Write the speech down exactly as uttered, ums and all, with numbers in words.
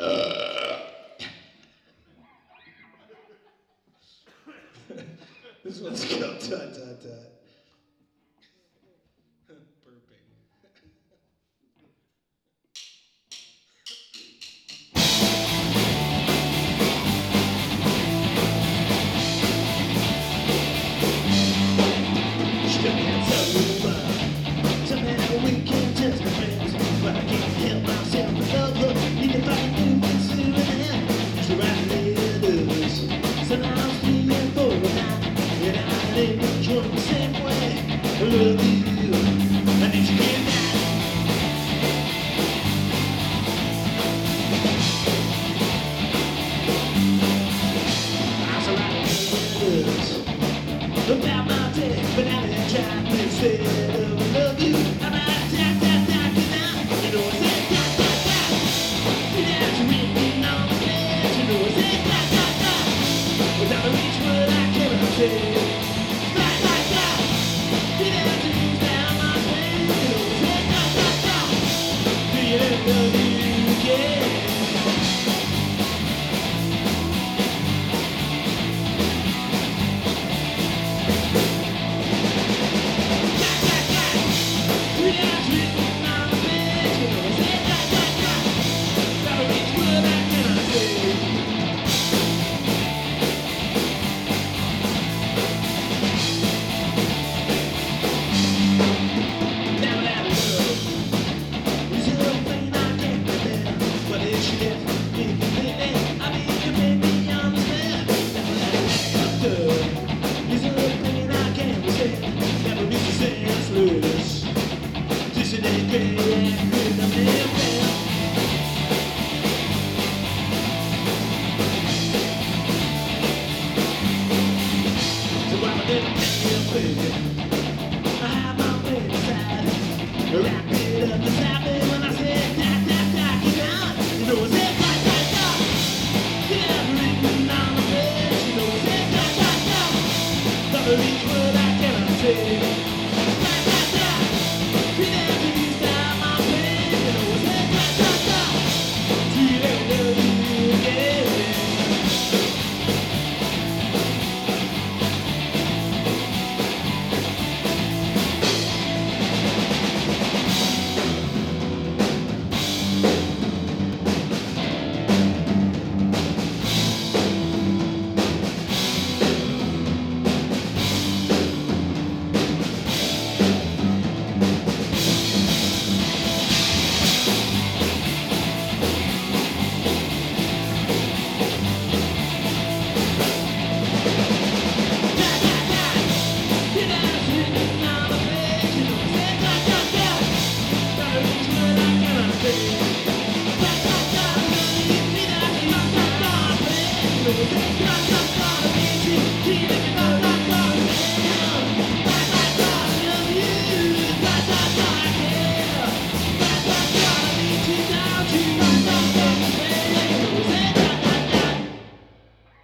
This one's called Tut Tut Tut. Burping. Stuck outside the bar. Somehow we can just be friends, but I can't help myself to love her. Need to find new things to do and to write letters. Sometimes three and four at night, and I ain't enjoying the same way. I love you, I need you here now. I saw letters about my day, but now they're trying to say I love you. I'm out, tap, tap, tap, now. You know I said tap, tap, tap. That's written on the page. You know I said tap, tap, tap. Without a reach, what I cannot say. Tap, tap, tap. That's written down my page. You know I said tap, tap, tap. Do you love me?